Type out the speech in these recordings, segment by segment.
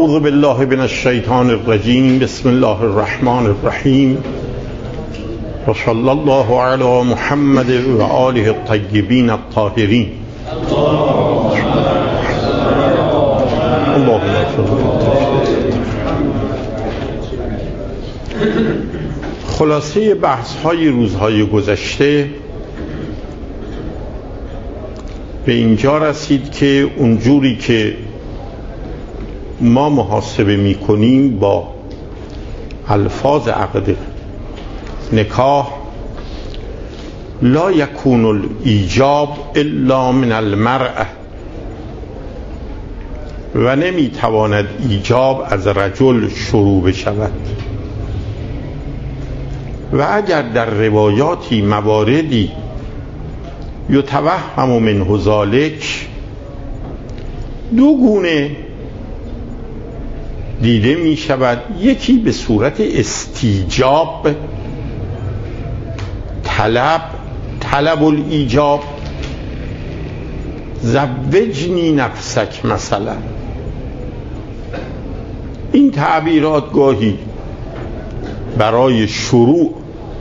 اعوذ بالله من الشیطان الرجیم. بسم الله الرحمن الرحیم و صلی الله علی محمد و آله الطیبین الطاهرین. خلاصه بحث های روزهای گذشته به اینجا رسید که اونجوری که ما محاسبه میکنیم با الفاظ عقد نکاح، لا یکون الایجاب الا من المرأة، و نمیتواند ایجاب از رجل شروع بشود. و اگر در روایاتی مواردی یتوهم منه ذلک، دو گونه دیده می شود. یکی به صورت استیجاب، طلب الایجاب، زوجنی نفسک مثلا. این تعبیرات گاهی برای شروع،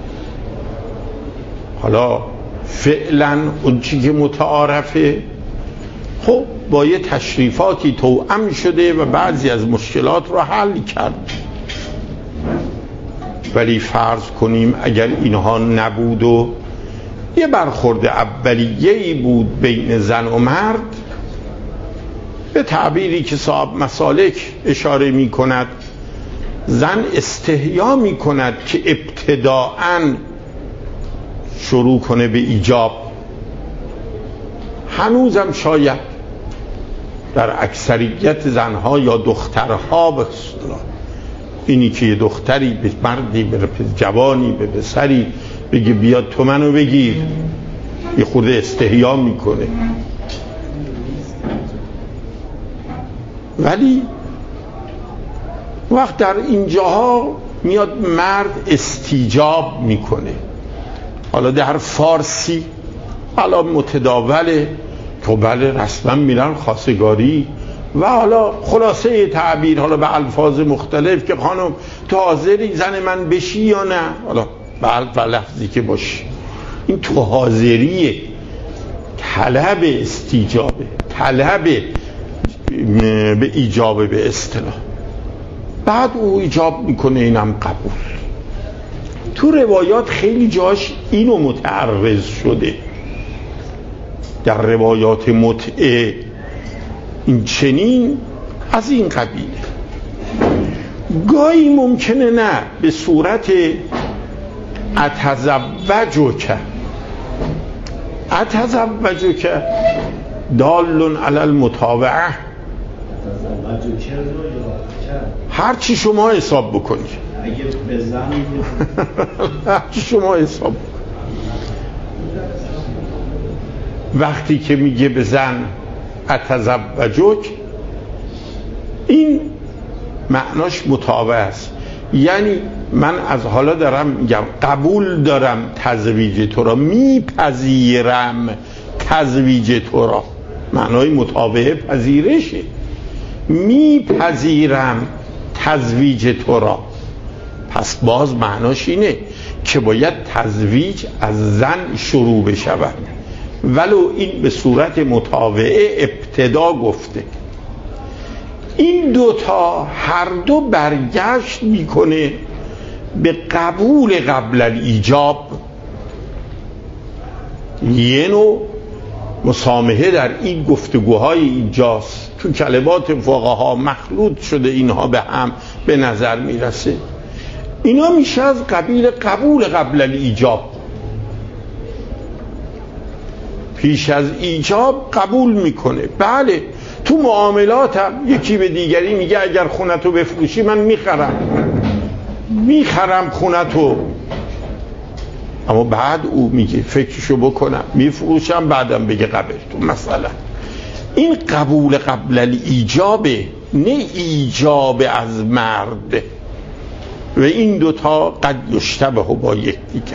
حالا فعلا اون چی که متعارفه خب با یه تشریفاتی توأم شده و بعضی از مشکلات رو حل کرد. ولی فرض کنیم اگر اینها نبود و یه برخورد اولیه‌ای بود بین زن و مرد، به تعبیری که صاحب مسالک اشاره می کند، زن استحیا می کند که ابتداءً شروع کنه به ایجاب. هنوزم شاید در اکثریت زنها یا دخترها، به اصطلاح اینی که یه دختری به مردی، به جوانی، به پسری بگه بیاد تو منو بگیر، یه خورده استحیا میکنه. ولی وقت در اینجاها میاد مرد استیجاب میکنه. حالا در فارسی حالا متداوله که بله رسما میرن خواستگاری، و حالا خلاصه تعبیر حالا به الفاظ مختلف که خانم تو حاضری زن من بشی یا نه، حالا به الف لفظی که باشی. این تو حاضریه، طلب استیجابه، طلب به ایجابه به اصطلاح. بعد او ایجاب میکنه، اینم قبول. تو روایات خیلی جاش اینو متعرض شده. در روایات متعه این چنین از این قبیله. گاهی ممکنه نه به صورت اتزوجک دال علی المتابعه، هر چی شما حساب بکنید، اگه به زن هر چی شما حساب بکنید. وقتی که میگه به زن اتزوجک، این معناش متابعه است. یعنی من از حالا دارم میگم قبول دارم تزویج تو را، میپذیرم تزویج تو را. معنای متابعه پذیرشه. میپذیرم تزویج تو را. پس باز معناش اینه که باید تزویج از زن شروع بشود، ولو این به صورت متابعه ابتدا گفته. این دوتا هر دو برگشت میکنه به قبول قبل الایجاب. یه نوع مسامحه در این گفتگوهای اینجاست. تو کلمات فقها مخلوط شده اینها به هم به نظر میرسه. اینا میشه از قبیل قبول قبل الایجاب. پیش از ایجاب قبول میکنه. بله تو معاملات هم یکی به دیگری میگه اگر خونتو بفروشی من میخرم خونتو، اما بعد او میگه فکرشو بکنم میفروشم، بعدم بگه قبل تو. مثلا این قبول قبل الایجابه، نه ایجاب از مرد. و این دوتا قد یشتبه با یکدیگر.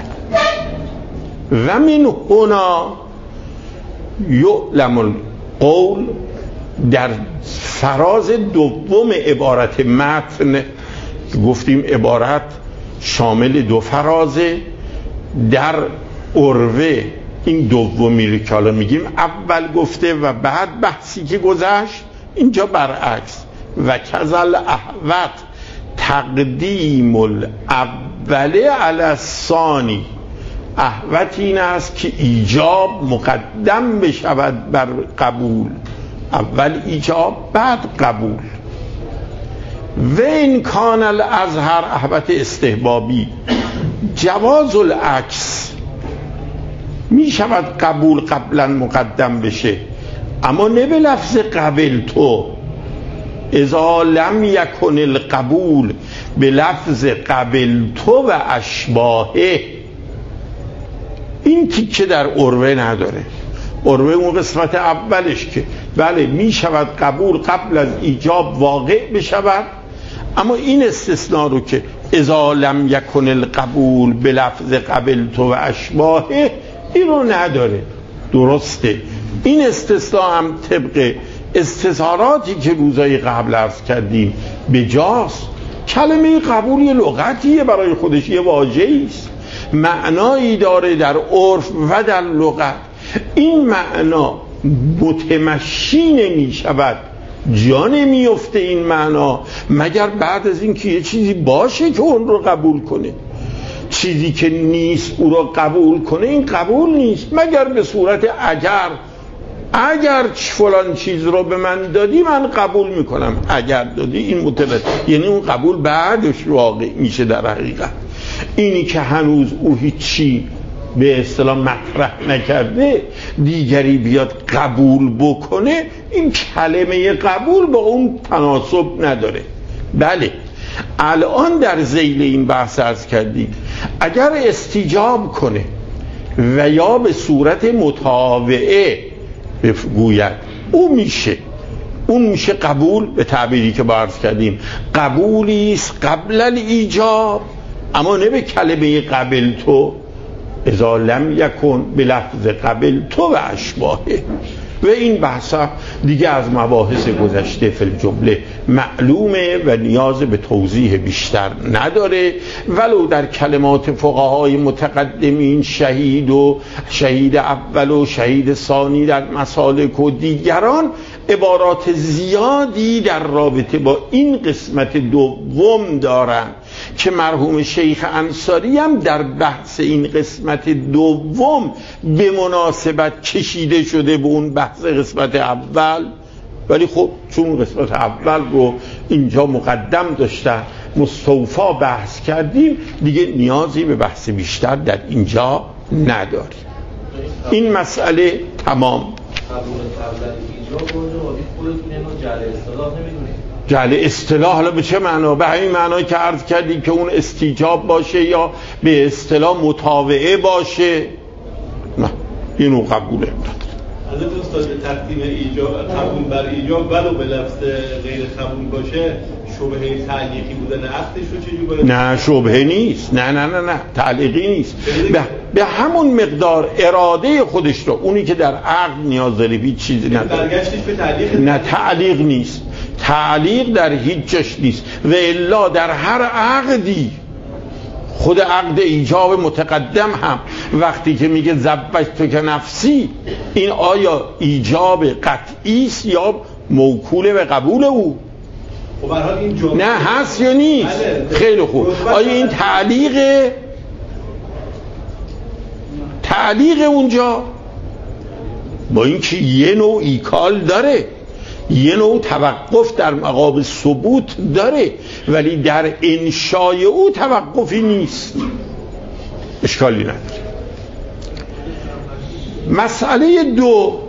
و من هنا یعلم القول در فراز دوم عبارت متن، گفتیم عبارت شامل دو فرازه، در عروه این دومی رو که حالا میگیم اول گفته و بعد بحثی که گذشت، اینجا برعکس. و کذل احوت تقدیم الاول علی الثانی. احوت این است که ایجاب مقدم بشود بر قبول، اول ایجاب بعد قبول. و این کان الازهر احوت استحبابی جواز العکس، می شود قبول قبلا مقدم بشه، اما نه به لفظ قبل تو. اذا لم یکن القبول به لفظ قبل تو و اشباهه. این تیکه در عروه نداره. عروه اون قسمت اولش که بله می شود قبول قبل از ایجاب واقع بشود، اما این استثناء رو که اذا لم یکن القبول به لفظ قبل تو و اشباهه، این رو نداره. درسته، این استثناء هم طبق استظهاراتی که روزای قبل عرض کردیم بجاست. کلمه قبول یه لغتیه، برای خودش یه واژه‌ای است، معنایی داره در عرف و در لغت. این معنا متمشی نمی شود، جا نمیفته این معنا مگر بعد از این که یه چیزی باشه که اون رو قبول کنه. چیزی که نیست او رو قبول کنه، این قبول نیست مگر به صورت اگر فلان چیز رو به من دادی من قبول میکنم. اگر دادی این متبت، یعنی اون قبول بعدش واقع میشه. در حقیقت اینی که هنوز او هیچی به اصطلاح مطرح نکرده دیگری بیاد قبول بکنه، این کلمه قبول با اون تناسب نداره. بله الان در ذیل این بحث عرض کردیم اگر استیجاب کنه و یا به صورت متابعه بگوید، اون میشه قبول، به تعبیری که عرض کردیم قبولی است قبل الایجاب، اما نه به کلمه قبل تو. اذا لم یکن به لفظ قبل تو و اشباهه. و این بحث دیگه از مباحث گذشته فی الجمله معلومه و نیاز به توضیح بیشتر نداره. ولو در کلمات فقهای متقدمین شهید اول و شهید ثانی در مسالک و دیگران عبارات زیادی در رابطه با این قسمت دوم دارن که مرحوم شیخ انصاری هم در بحث این قسمت دوم به مناسبت کشیده شده به اون بحث قسمت اول. ولی خب چون قسمت اول رو اینجا مقدم داشتن مستوفا بحث کردیم، دیگه نیازی به بحث بیشتر در اینجا نداریم. این مسئله تمام. جعل اصطلاح حالا به چه معنا؟ به همین معنایی که عرض کردیم که اون استیجاب باشه یا به اصطلاح متابعه باشه. نه اینو قبوله. حضرت استاد به تقدیم ایجاب قبول بر ایجاب ولو به لفظ غیر قبول باشه شبهه تعلیقی بودن عقدش رو چجوری باید؟ نه شبهه نیست، نه تعلیقی نیست، به همون مقدار اراده خودش رو، اونی که در عقد نیاز داره هیچ چیزی نداره. برگشتش به تعلیق؟ نه تعلیق نیست، تعلیق در هیچ جاش نیست. و الا در هر عقدی، خود عقد ایجاب متقدم هم وقتی که میگه زوجتک نفسی، این آیا ایجاب قطعی است یا موکول به قبول او؟ خب برحال این جمله نه هست یا نیست؟ خیلی خوب. آیا این تعلیق اونجا با اینکه یه نوع ایکال داره، یه نوع توقف در مقام ثبوت داره، ولی در انشای او توقفی نیست، اشکالی نداره. مسئله دو،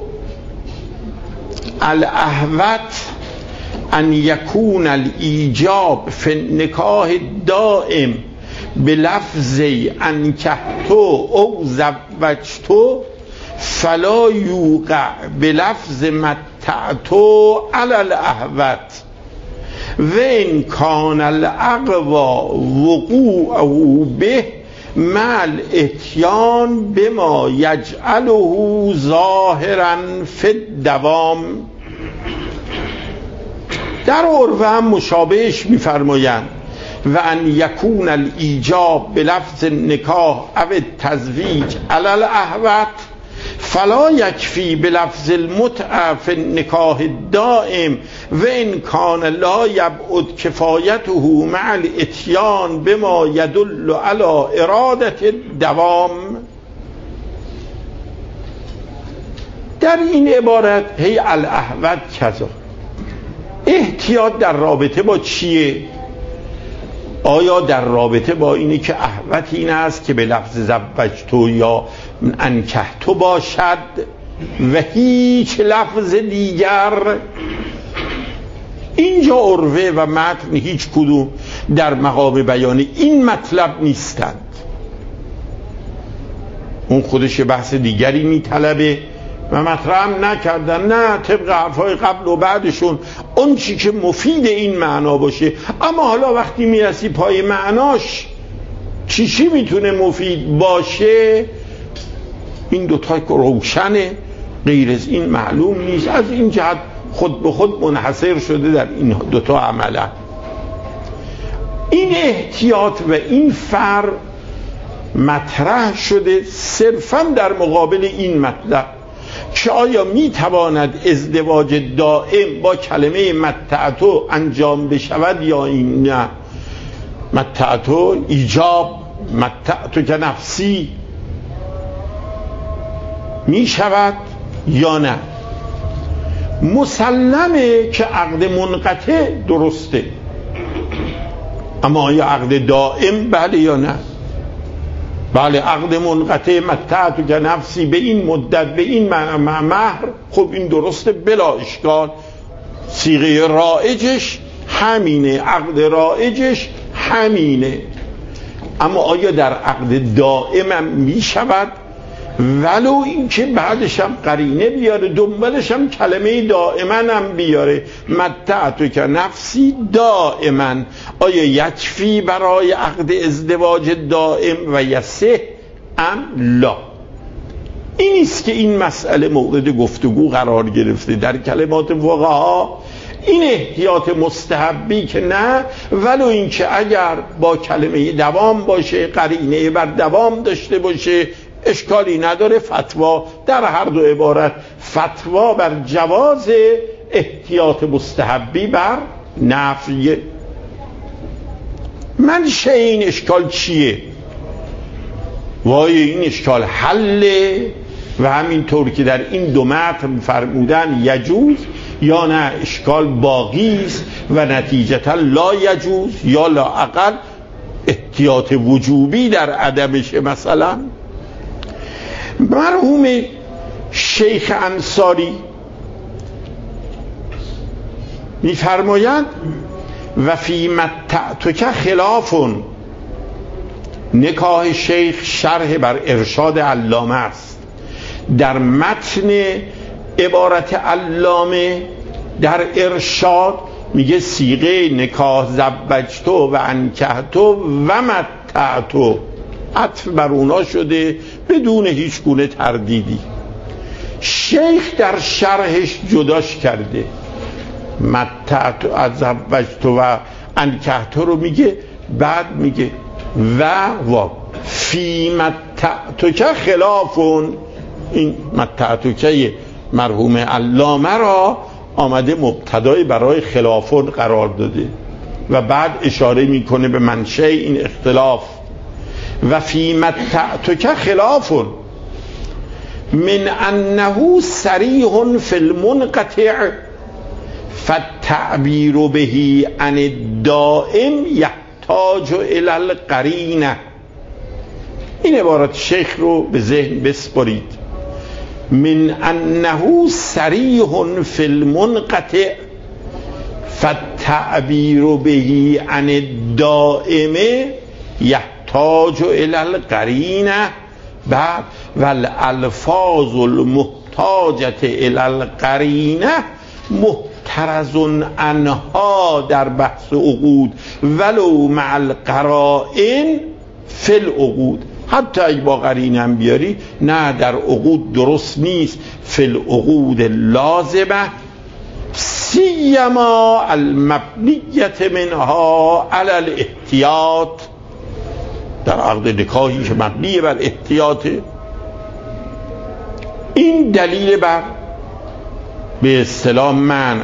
الاحوط ان یکون الایجاب فی النکاح دائم بلفظ انکحتو او زوجتو فلا یوقع بلفظ متعتو علی الاحوط و ان کان الاقوا وقوعه به مع الاتیان بما یجعله ظاهرا فی الدوام. در عرف هم مشابهش میفرمایند و ان یکون الایجاب بلفظ نکاح او تزویج علی الاحوط فلا یکفی بلفظ المتعه فی النکاح الدائم و ان کان لا یبعد کفایته مع الاتیان بما یدل علی اراده الدوام. در این عبارت هی الاحوط کذا احتیاط در رابطه با چیه؟ آیا در رابطه با اینی که احوط این است که به لفظ زوجتو یا انکحتو باشد و هیچ لفظ دیگر؟ اینجا عرفه و متن هیچ کدوم در مقام بیان این مطلب نیستند. اون خودش بحث دیگری میطلبه و مطرح نکردن، نه طبق حرفای قبل و بعدشون اون چی که مفید این معنا باشه. اما حالا وقتی میرسی پای معناش چی میتونه مفید باشه، این دوتا روشنه، غیر از این معلوم نیست. از این جهت خود به خود منحصر شده در این دوتا عمله. این احتیاط و این فرق مطرح شده صرفا در مقابل این مطلب که آیا میتواند ازدواج دائم با کلمه متعتو انجام بشود یا این نه. متعتو ایجاب، متعتو که نفسی میشود یا نه. مسلمه که عقد منقطع درسته، اما آیا عقد دائم بله یا نه؟ بله عقد منقطع متعتو که نفسی به این مدت به این مهر، خب این درسته بلا اشکال، صیغه رایجش همینه، عقد رایجش همینه. اما آیا در عقد دائم هم می شود؟ ولو اینکه بعدش هم قرینه بیاره، دنبالش هم کلمه دائما هم بیاره، متعتو که نفسی دائما. آیا یکفی برای عقد ازدواج دائم و یصح ام لا؟ این است که این مسئله مورد گفتگو قرار گرفته در کلمات فقها. این احتیاط مستحبی که نه، ولو اینکه اگر با کلمه دوام باشه، قرینه بر دوام داشته باشه، اشکالی نداره. فتوا در هر دو عبارت فتوا بر جواز احتیاط مستحبی بر نفی. منشأ این اشکال چیه؟ وای این اشکال حله و همینطور که در این دو متن فرمودن یجوز یا نه اشکال باقی است و نتیجتا لا یجوز یا لا اقل احتیاط وجوبی در عدمش. مثلا مرحوم شیخ انصاری می‌فرمایند و فی متعتک خلافون. نکاح شیخ شرح بر ارشاد علامه است. در متن عبارت علامه در ارشاد میگه صیغه نکاح زوجتو و انکحتو و متعتو، عطف بر اونا شده بدون هیچ گونه تردیدی. شیخ در شرحش جداش کرده، متعتو از زوجتو و انکحتو رو میگه، بعد میگه و فی متعتو که خلافون. این متعتو که مرحوم علامه را آمده مبتدای برای خلافون قرار داده و بعد اشاره میکنه به منشأ این اختلاف. و فی متعتک خلافون من انه صریح فی المنقطع فالتعبیر به عن الدائم یحتاج الی القرینه. این عبارت شیخ رو به ذهن بسپارید. من انه صریح فی المنقطع فالتعبیر به عن الدائم یحتاج الی القرینه. بعد والالفاظ المحتاجه الی القرینه محترز عنها در بحث عقود ولو مع القرائن فی العقود. حتی اگه با قرینه هم بیاری، نه در عقود درست نیست. فی العقود لازمه سیما المبنیت منها علی الاحتیاط، در عقد نکاحی که مبنی بر احتیاطه، این دلیل بر به اصطلاح منع.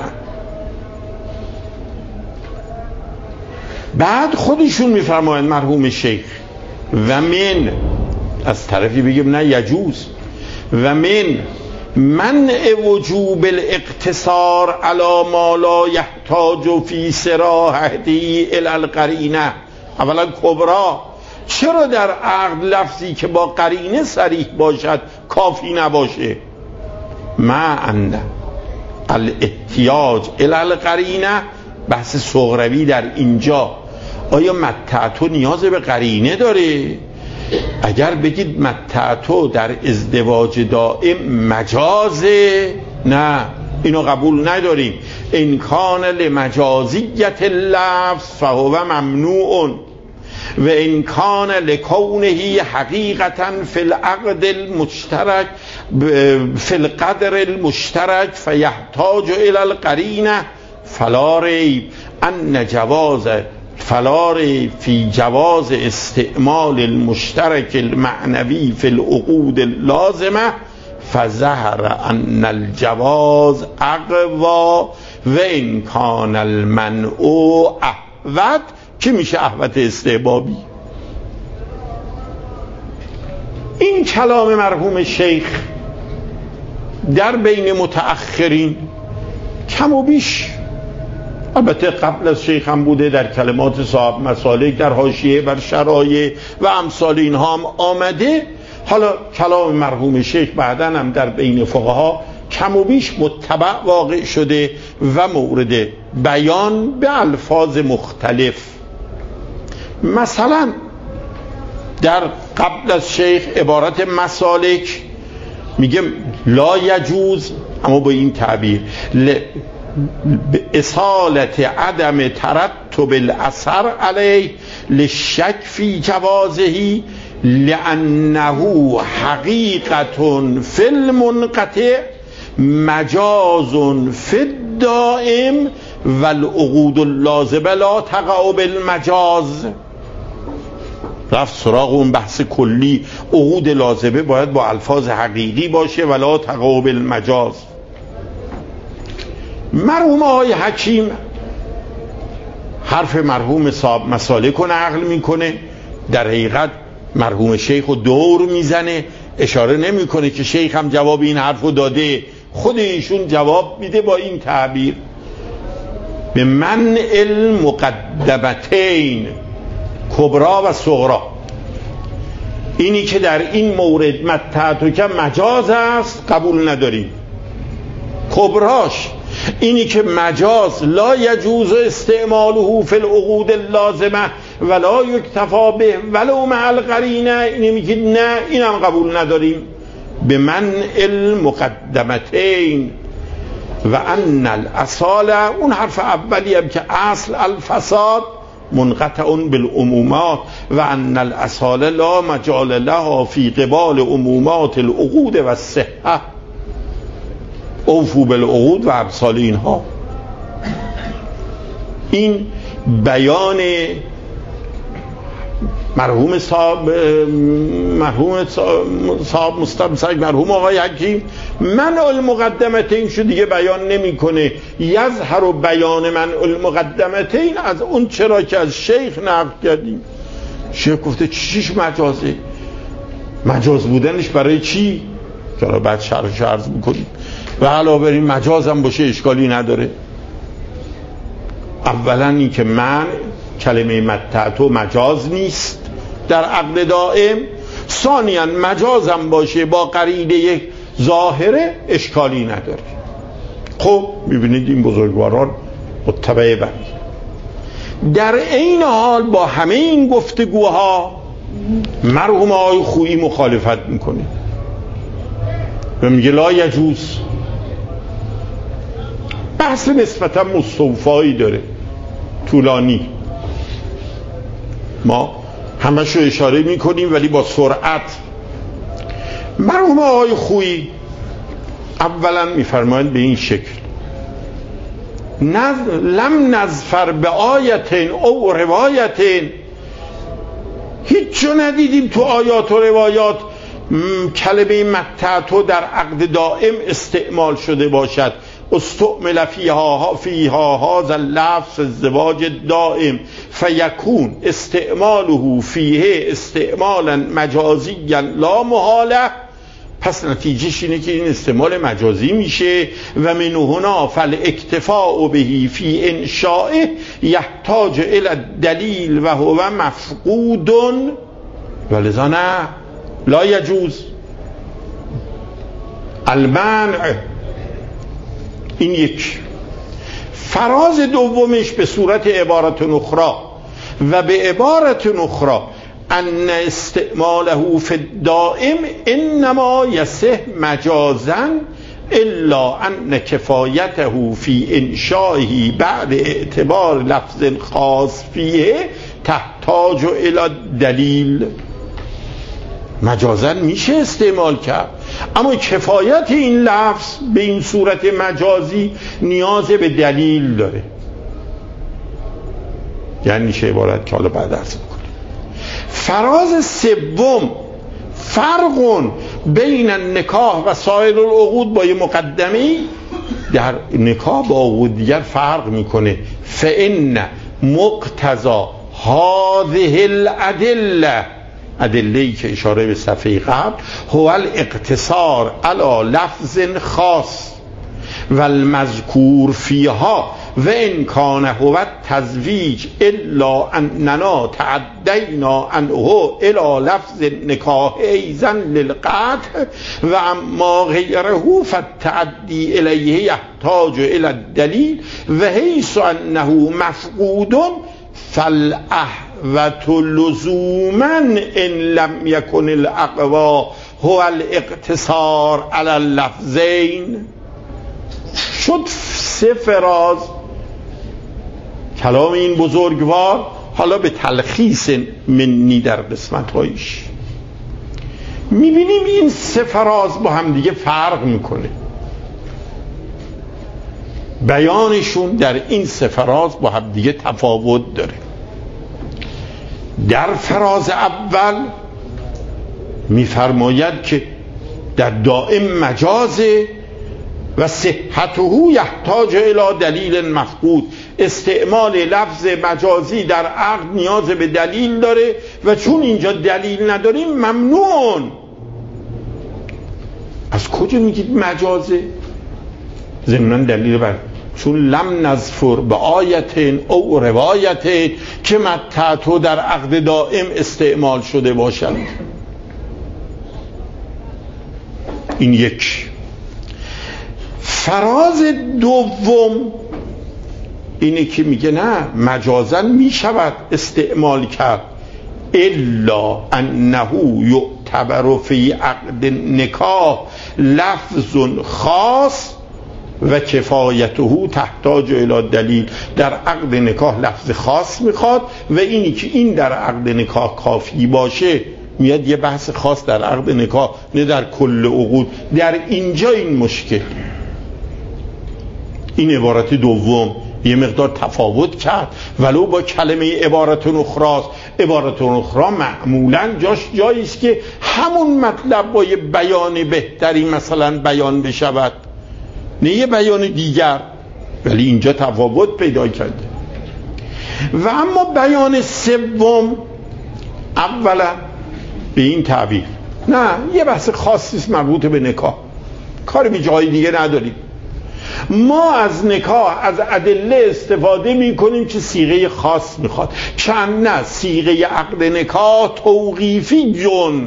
بعد خودشون میفرمایند مرحوم شیخ و من، از طرفی بگیم نه یجوز، و من منع وجوب الاقتصار علی ما لا یحتاج فی صراحتی الی القرینه. اولا کبرا، چرا در عقد لفظی که با قرینه صریح باشد کافی نباشه؟ معنی الاحتیاج الی القرینه، بحث صغروی در اینجا. آیا متعتو نیاز به قرینه داره؟ اگر بگید متعتو در ازدواج دائم مجازه، نه، اینو قبول نداریم. ان کان لمجازیت اللفظ فهو ممنوع و ان کان لکونه حقیقتا فی العقد المشترک فی القدر المشترک فیحتاج الی القرینه فلا ریب ان جواز فلا ریب فی جواز استعمال المشترک المعنوی فی العقود اللازمه فظهر ان الجواز اقوا و ان کان المنع احوط، که میشه احوط استحبابی. این کلام مرحوم شیخ در بین متأخرین کم و بیش، البته قبل از شیخ هم بوده، در کلمات صاحب مسالک، در حاشیه بر شرایع و امثال اینها هم آمده. حالا کلام مرحوم شیخ بعداً هم در بین فقها کم و بیش متبع واقع شده و مورد بیان به الفاظ مختلف. مثلا در قبل از شیخ عبارت مسالک میگه لا یجوز، اما با این تعبیر اصالت عدم ترتب الاثر علیه للشک فی جوازه لانه حقیقت فی المنقطع مجاز فی الدائم والعقود اللازمه لا تقع بالمجاز. رفت سراغ اون بحث کلی، عقود لازمه باید با الفاظ حقیقی باشه ولا تقع بالمجاز. مرحوم آقای حکیم حرف مرحوم صاحب مسالک رو نقل میکنه، در حقیقت مرحوم شیخ رو دور میزنه، اشاره نمیکنه که شیخ هم جواب این حرف رو داده، خود ایشون جواب میده با این تعبیر به منع المقدمتین کبرا و صغرا. اینی که در این مورد متعتو که مجاز است قبول نداریم. کبراش اینی که مجاز لا یجوز استعماله فی العقود اللازمه ولا یکتفا به ولو مع القرینه، اینی میگه نه، اینم قبول نداریم. به منع المقدمتین و ان الاصاله، اون حرف اولی هم که اصل الفساد منقطع بالعمومات و ان الاصاله لا مجال لها فی قبال عمومات العقود و الصحه اوفو بالعقود و امثال اینها. این بیان مرحوم صاحب مستمسک مرحوم آقای حکیم. منع المقدمتین شو دیگه بیان نمیکنه. یظهر بیان منع المقدمتین از اون چرا که از شیخ نقل کردیم. شیخ گفته چیش مجازه، مجاز بودنش برای چی؟ چرا بعد شرح عرض میکنیم و علاوه بر این مجاز هم باشه اشکالی نداره. اولا این که من کلمه متعتو مجاز نیست در عقد دائم، ثانیا مجاز هم باشه با قرینه یک ظاهره اشکالی نداره. خب میبینید این بزرگواران متبع بر. در این حال با همه این گفتگوها مرحوم آقای خویی مخالفت میکنه و میگه لا یجوز. بحث نسبتا مستوفایی داره، طولانی، ما همش رو اشاره میکنیم ولی با سرعت. مرحوم آقای خویی اولا میفرمایند به این شکل لم نظفر به آیتین او روایتین، هیچ جا ندیدیم تو آیات و روایات کلمه متعتو در عقد دائم استعمال شده باشد. استعمل فیها هذا اللفظ الزواج الدائم فیکون استعماله فیه استعمالا مجازیا لا محاله. پس نتیجهش اینه که این استعمال مجازی میشه و من هنا فالاکتفاء به فی انشائه یحتاج الی الدلیل و هو مفقود ولذا نه لا یجوز المنع. این یک. فراز دومش به صورت عبارت اخرى و به عبارت اخرى ان استعماله فی الدائم انما یصح مجازا الا ان کفایته فی انشائه بعد اعتبار لفظ خاص فیه تحتاج الی دلیل. مجازا میشه استعمال کرد، اما کفایت این لفظ به این صورت مجازی نیاز به دلیل داره. یعنی چه عبارت که حالا بعد عرض میکنم. فراز سوم فرق بین النکاح و سایر العقود با یه مقدمه. در نکاح با عقود دیگر فرق میکنه. فإن مقتضا هذه الادله، ادله‌ای که اشاره به صفحه قبل، هو الاقتصار علی لفظ خاص و المذکور فیها و ان کان هو التزویج الا اننا تعدینا عنه الی لفظ نکاح ایضا للقطع و اما غیره فالتعدی الیه یحتاج الی الدلیل و حیث انه مفقود فالاحوط لزوما ان لم یکن الاقوى هو الاقتصار علی اللفظین. شد سه فراز کلام این بزرگوار. حالا به تلخیص منی در قسمت هایش میبینیم این سه فراز با هم دیگه فرق میکنه. بیانشون در این سه فراز با هم دیگه تفاوت داره. در فراز اول میفرماید که در دائم مجازه و صحته یحتاج الی دلیل مفقود. استعمال لفظ مجازی در عقد نیاز به دلیل داره و چون اینجا دلیل نداریم ممنون. از کجا میگید مجازه؟ ضمن دلیل بر چون لم نظفر به آیتین او روایتین که متعتو در عقد دائم استعمال شده باشد. این یک. فراز دوم اینه که میگه نه، مجازا میشود استعمال کرد الا انه یعتبر فی عقد نکاح لفظ خاص و کفایته تحتاج الی دلیل. در عقد نکاح لفظ خاص میخواد و اینی که این در عقد نکاح کافی باشه میاد یه بحث خاص در عقد نکاح، نه در کل عقود. در اینجا این مشکل. این عبارت دوم یه مقدار تفاوت کرد ولو با کلمه عبارت اخراست. عبارت اخرى معمولا جاش جاییست که همون مطلب با یه بیان بهتری مثلا بیان بشود، نه یه بیان دیگر. ولی اینجا تفاوت پیدا کرده. و اما بیان سوم اولا به این تعبیر نه، یه بحث خاصیست مربوط به نکاح، کاری به جای دیگه نداریم. ما از نکاح از ادله استفاده میکنیم که صیغه خاص میخواد، چند نه صیغه عقد نکاح توقیفی جن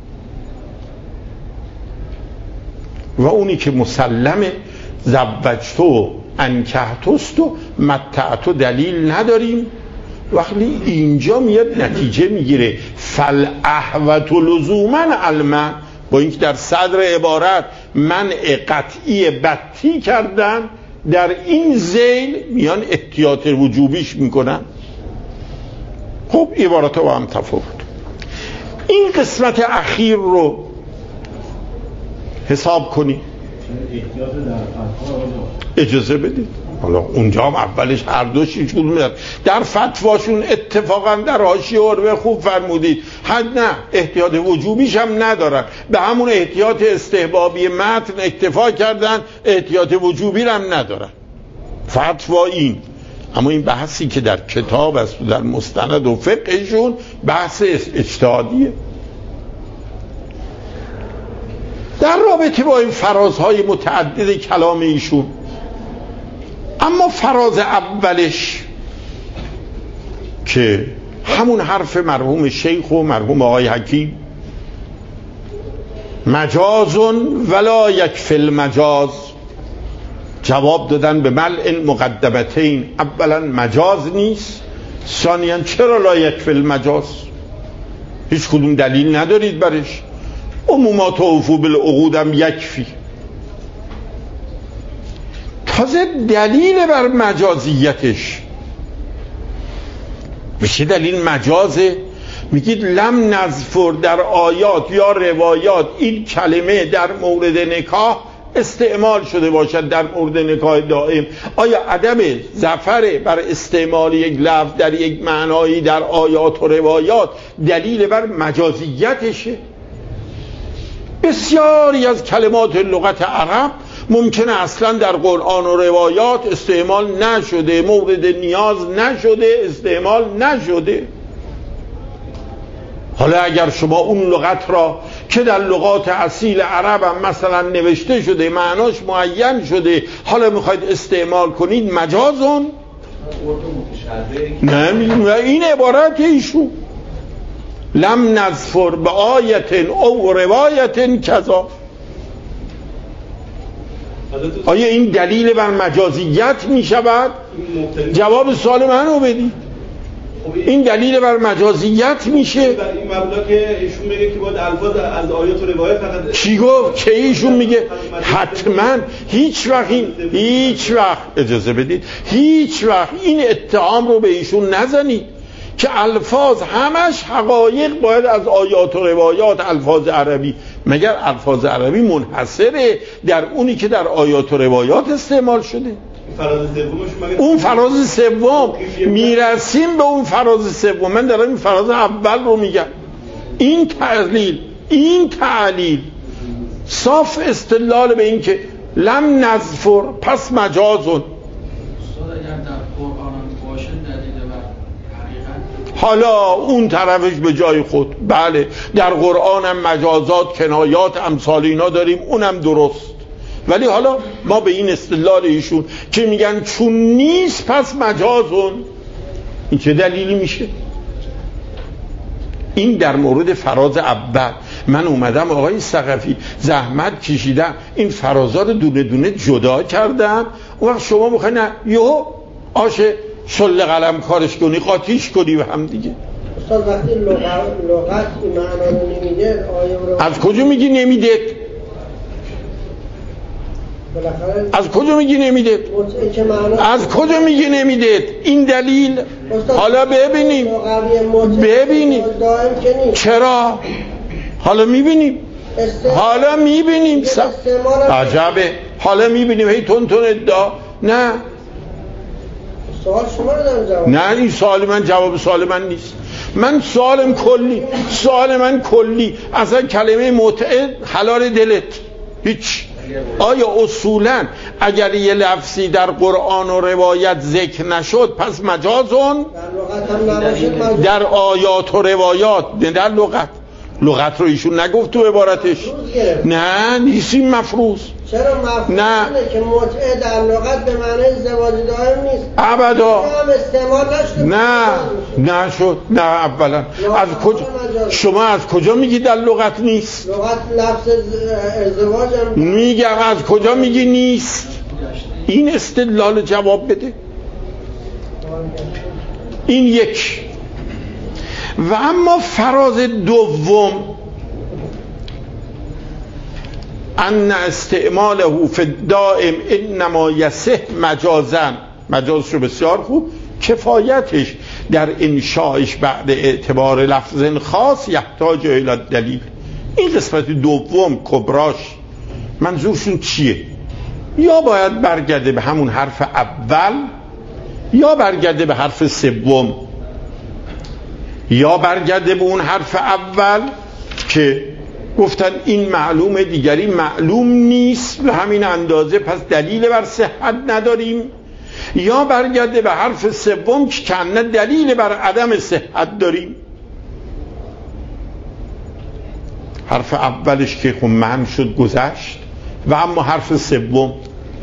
و اونی که مسلمه زوجتو انکحتستو متعتو دلیل نداریم. وقتی اینجا میاد نتیجه میگیره فالاحوط لزوما المنع، با اینکه در صدر عبارت منع قطعی بتی کردن، در این ذیل میان احتیاط وجوبیش میکنن. خب عبارت با هم تفاوت. این قسمت اخیر رو حساب کنی. اجازه بدید حالا اونجا هم اولش هر دوش هیچ کدوم ندارن. در فتواشون اتفاقا در حاشیه عروه خوب فرمودید حد نه احتیاط وجوبیش هم ندارن، به همون احتیاط استحبابی متن اکتفا کردن، احتیاط وجوبی هم ندارن. فتوا این. اما این بحثی که در کتاب است و در مستند و فقهشون بحث اجتهادیه. در رابطه با این فرازهای متعدد کلام ایشون، اما فراز اولش که همون حرف مرحوم شیخ و مرحوم آقای حکیم، مجازون ولا یکفی المجاز، جواب دادن به ملء مقدمتین. اولا مجاز نیست، ثانیاً چرا لا یکفی المجاز؟ هیچ کدوم دلیل ندارید برش. عمومات و اوفو بالعقود هم یکفی. تازه دلیل بر مجازیتش بشه دلیل مجازه، میگید لم نظفر در آیات یا روایات این کلمه در مورد نکاح استعمال شده باشد در مورد نکاح دائم. آیا عدم ظفر بر استعمال یک لفظ در یک معنایی در آیات و روایات دلیل بر مجازیتشه؟ بسیاری از کلمات لغت عرب ممکنه اصلا در قرآن و روایات استعمال نشده، مورد نیاز نشده، استعمال نشده. حالا اگر شما اون لغت را که در لغات اصیل عرب هم مثلا نوشته شده، معناش معین شده، حالا میخواید استعمال کنید، مجازون؟ نه، این عبارت ایشون لم نظفر به آیت او روایت کذا. آیا این دلیل بر مجازیت می شود؟ جواب سوال منو بدید. این دلیل بر مجازیت میشه؟ این مبلغ که ایشون میگه که باید الفاظ از آیات و روایات فقط چی گفت؟ که ایشون میگه حتما هیچ وقت اجازه بدید، هیچ وقت این اتهام رو به ایشون نزنید که الفاظ همش حقایق باید از آیات و روایات، الفاظ عربی. مگر الفاظ عربی منحصره در اونی که در آیات و روایات استعمال شده؟ اون فراز سوم میرسیم به اون فراز سوم. من دارم این فراز اول رو میگم. این تعلیل صاف استدلال به این که لم نظفر پس مجازون. حالا اون طرفش به جای خود، بله در قرآن هم مجازات، کنایات، امثال اینا داریم، اونم درست. ولی حالا ما به این استدلال ایشون که میگن چون نیست پس مجازون، این چه دلیلی میشه؟ این در مورد فراز اول. من اومدم آقای ثقفی زحمت کشیدم این فرازا رو دونه دونه جدا کردم. اون وقت شما میخواین یهو آشه شل قلم کارش کنی، قاطیش کنی به هم دیگه. استاد وقتی لغت این معنا رو نمیده، از کجا میگی نمیده؟ از کجا میگی نمیده؟ از کجا میگی نمیده؟ این دلیل. حالا ببینیم چرا. حالا میبینیم عجبه. حالا میبینیم هی تون ادعا. نه سوال شما رو دارم جواب. نه این سوال من جواب سوال من نیست. من سوال من کلی. اصلا کلمه متعه حلال دلت هیچ. آیا اصولا اگر یه لفظی در قرآن و روایت ذکر نشد پس مجازون؟ در آیات و روایات، در لغت رو ایشون نگفت تو عبارتش. نه نیست این مفروض. چرا مفروض نه که متعه در لغت به معنی ازدواج دائم نیست؟ ابدا. هم استعمال نشد. نشد. نه اولا از کجا شما از کجا میگی در لغت نیست؟ لغت لفظ ازدواج هم میگم از کجا میگی نیست؟ این استدلال جواب بده. این یک. و اما فراز دوم ان استعماله فی الدائم انما یصح مجازا، مجازش رو بسیار خوب، کفایتش در انشایش بعد اعتبار لفظ خاص یحتاج الی دلیل. این قسمت دوم کبراش منظورشون چیه؟ یا باید برگرده به همون حرف اول یا برگرده به حرف سوم. یا برگرده به اون حرف اول که گفتن این معلومه، دیگری معلوم نیست به همین اندازه پس دلیل بر صحت نداریم، یا برگرده به حرف سوم که کنه دلیل بر عدم صحت داریم. حرف اولش که خب من شد گذشت و اما حرف سوم،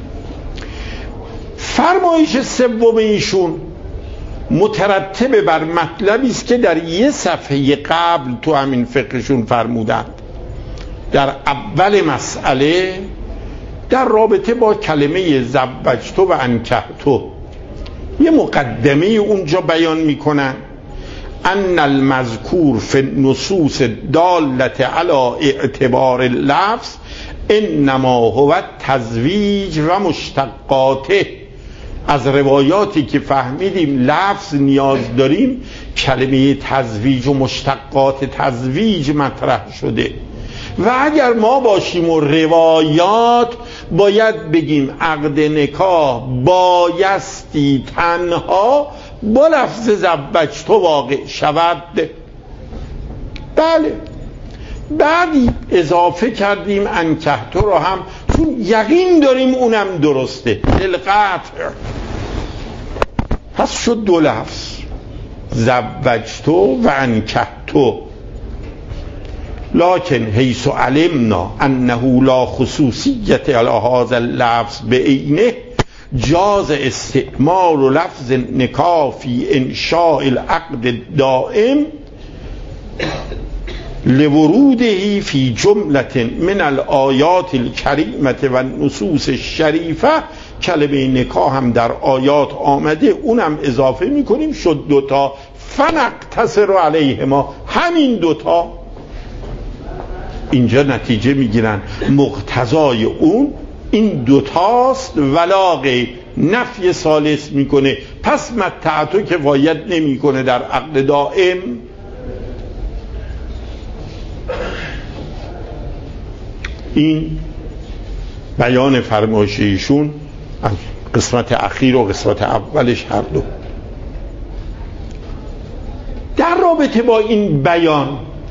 فرمایش سوم ایشون مترتب بر مطلبی است که در یه صفحه قبل تو همین فقهشون فرمودند. در اول مسئله در رابطه با کلمه زوجتو و انکحتو یه مقدمه اونجا بیان میکنن ان المذکور فی النصوص دالت علی اعتبار اللفظ انما هو تزویج و مشتقاته. از روایاتی که فهمیدیم لفظ نیاز داریم کلمه تزویج و مشتقات تزویج مطرح شده و اگر ما باشیم و روایات باید بگیم عقد نکاح بایستی تنها با لفظ زوجتو واقع شود. بله، بعدی اضافه کردیم انکحتو رو هم چون یقین داریم اونم درسته للقطع، پس شد دو لفظ زوجتو و انکحتو. لکن حیث علمنا انه لا خصوصیت علی هذا اللفظ بعینه جاز استعمال لفظ نکاح فی انشاء العقد دائم لوروده فی جملة من الآیات الکریمة و النصوص الشریفه. کلمه نکاح هم در آیات آمده، اونم اضافه میکنیم شد دوتا فنقتصر علیهما، همین دوتا. اینجا نتیجه میگیرن مقتضای اون این دوتاست ولاغه نفی ثالث میکنه، پس متعتو کفایت نمیکنه در عقد دائم. این بیان فرمایش ایشون از قسمت اخیر و قسمت اولش هر دو. در رابطه با این بیان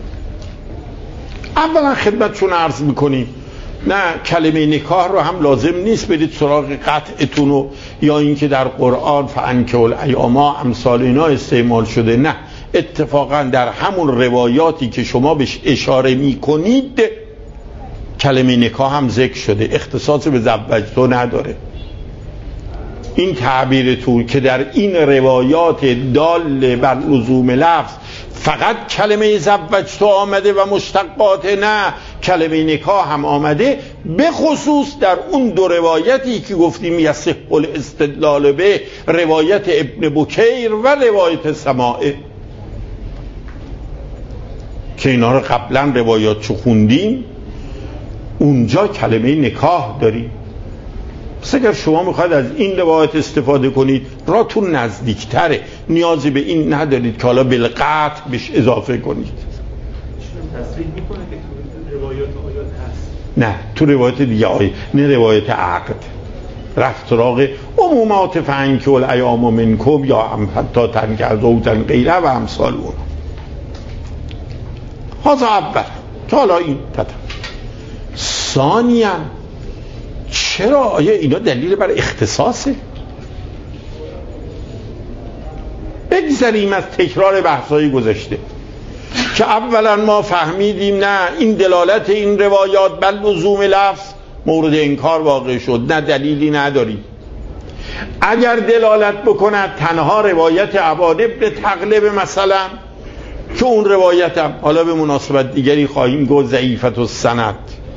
اولا خدمتشون عرض میکنیم نه کلمه نکاح رو هم لازم نیست برید سراغ قطعتون یا اینکه در قرآن فانکحوا الایام امثال اینا استعمال شده، نه، اتفاقا در همون روایاتی که شما بهش اشاره میکنید کلمه نکاح هم ذکر شده، اختصاص به زوجتو نداره. این تعبیرتون که در این روایات دال بر لزوم لفظ فقط کلمه زوجتو آمده و مشتقات نه کلمه نکاح هم آمده، به خصوص در اون دو روایتی که گفتیم یصح الاستدلال به، روایت ابن بکیر و روایت سماعه، که اینا رو قبلا روایات چو خوندیم اونجا کلمه نکاح داریم. پس اگر شما میخواید از این روایت استفاده کنید راتون نزدیکتره، نیازی به این ندارید که حالا بالقطع بهش اضافه کنید. تصریح میکنه که تو روایات آیات هست؟ نه، تو روایت دیگه آیه، نه روایت عقد رفت سراغ عمومات فانکحوا الایام منکم یا هم حتی تنکحوا زوجا غیره و امثال اون. هذا اول که حالا این تطور. ثانیاً چرا آیا اینا دلیل بر اختصاصه؟ بگذاریم از تکرار بحث‌های گذشته که اولا ما فهمیدیم نه این دلالت این روایات بل لزوم لفظ مورد انکار واقع شد، نه دلیلی نداریم. اگر دلالت بکند تنها روایت عباد ابن تغلب مثلا که اون روایت هم حالا به مناسبت دیگری خواهیم گفت ضعیفت السند،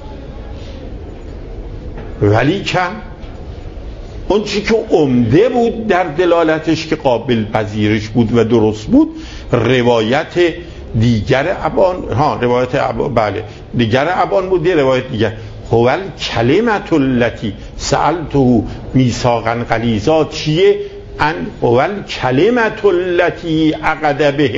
ولی کم اون چی که عمده بود در دلالتش که قابل پذیرش بود و درست بود روایت دیگر ابان، روایت ابان، بله دیگر ابان بود، روایت دیگر هو الکلمة التي سألته میثاقا غلیظا چیه؟ ان هو الکلمة التي عقد به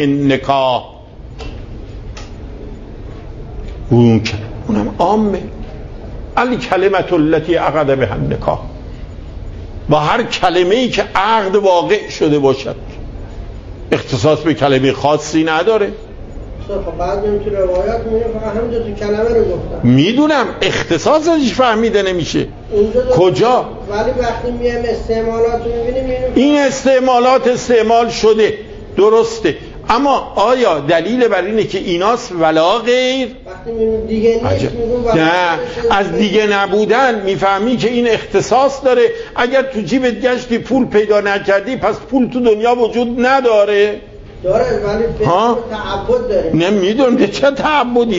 النکاح، اونم عامه. الکلمة التي عقد بها النکاح، با هر کلمه‌ای که عقد واقع شده باشد. اختصاص به کلمه خاصی نداره. خب بعد تو روایات میگه فقط همین دو کلمه رو گفتم. میدونم اختصاص ازش فهمیده نمیشه. کجا؟ ولی وقتی میایم استعمالات رو میبینیم این استعمالات استعمال شده، درسته، اما آیا دلیل بر اینه که ایناست ولا غیر؟ وقتی میبینیم دیگه نیست میگم نه، از دیگه نبودن میفهمی که این اختصاص داره. اگر تو جیبت گشتی پول پیدا نکردی پس پول تو دنیا وجود نداره. داره ولی تعبد داره. نمیدونم چه تعبدی؟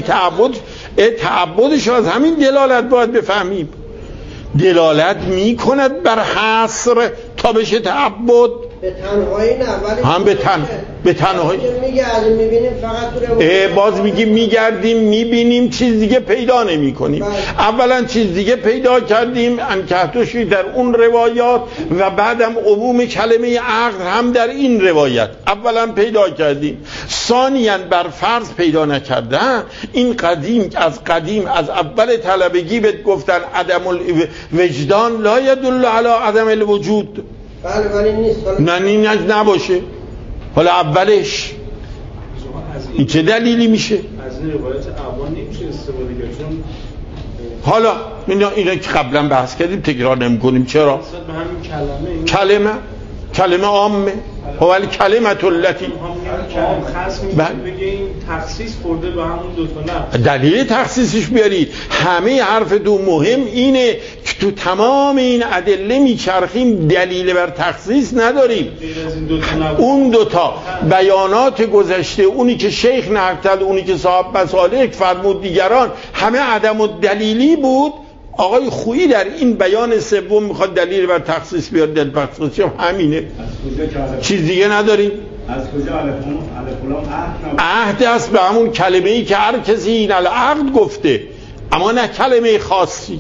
تعبدش از همین دلالت باید بفهمیم. دلالت میکند بر حصر تا بشه تعبد. به تنهایی نه، ولی هم به تنهایی میگردیم میبینیم فقط تو باز میگیم میگردیم میبینیم چیز دیگه پیدا نمی کنیم. اولا چیز دیگه پیدا کردیم انکهتوشی در اون روایات و بعدم عموم کلمه عقد هم در این روایت اولا پیدا کردیم. ثانیاً بر فرض پیدا نکردن، این قدیم از اول طلبگی بهت گفتن عدم الوجدان لا یدل علی عدم الوجود. بله ولی نیست. نه نباشه. حالا اولش این چه دلیلی میشه؟ از این روایت اول نمیشه استفاده کرد، چون حالا اینا که قبلا بحث کردیم تکرار نمی‌کنیم. چرا؟ به همین کلمه عامه. ولی کلمت التی خاص بگه این تخصیص خورده به همون دو تا. نه دلیل تخصیصش بیارید. همه حرف دو مهم اینه که تو تمام این ادله میچرخیم دلیل بر تخصیص نداریم. اون دوتا بیانات گذشته، اونی که شیخ نقل کرد، اونی که صاحب مسالک فرمود، دیگران همه عدم الدلیلی بود. آقای خویی در این بیان سوم میخواد دلیل بر تخصیص بیاره. دلیل بر تخصیص همینه، چیز دیگه نداریم. از کجا عهد است به همون کلمه ای که هر کسی این العقد گفته، اما نه کلمه خاصی.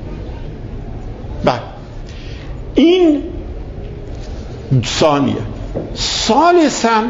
این ثانیه. ثالثاً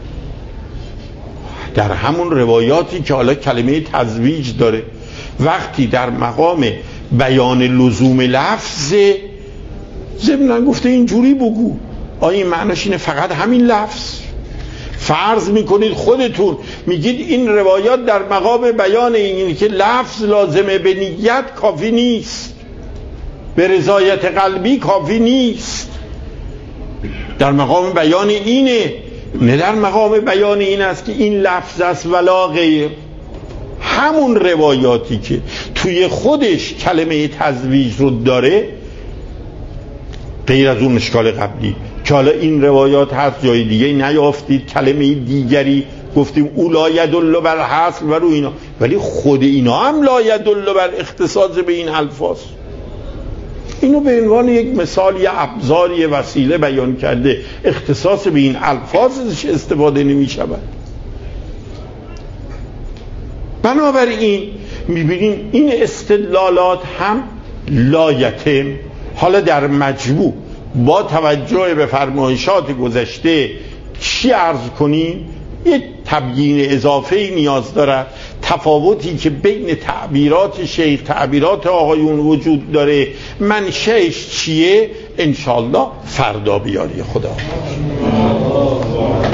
در همون روایاتی که حالا کلمه تزویج داره، وقتی در مقام بیان لزوم لفظ ضمناً گفته اینجوری بگو، آیا این معناش اینه فقط همین لفظ؟ فرض میکنید خودتون میگید این روایات در مقام بیان اینه که لفظ لازمه به نیت کافی نیست، به رضایت قلبی کافی نیست. در مقام بیان اینه، نه در مقام بیان این است که این لفظ است ولا غیر. همون روایاتی که توی خودش کلمه تزویج رو داره، غیر از اون اشکال قبلی که حالا این روایات هست جای دیگه نیافتید کلمه دیگری گفتیم او لا یدل بر حصر و رو اینا، ولی خود اینا هم لا یدل بر اختصاص به این الفاظ. اینو به عنوان یک مثال، یه ابزار، یه وسیله بیان کرده، اختصاص به این الفاظش استفاده نمی شود. بنابراین میبینیم این استدلالات هم لایتم. حالا در مجموع با توجه به فرمایشات گذشته چی عرض کنیم؟ یک تبیین اضافه‌ای نیاز دارد. تفاوتی که بین تعبیرات شیخ تعبیرات آقایون وجود داره، منشأش چیه؟ انشالله فردا بیاری خدا.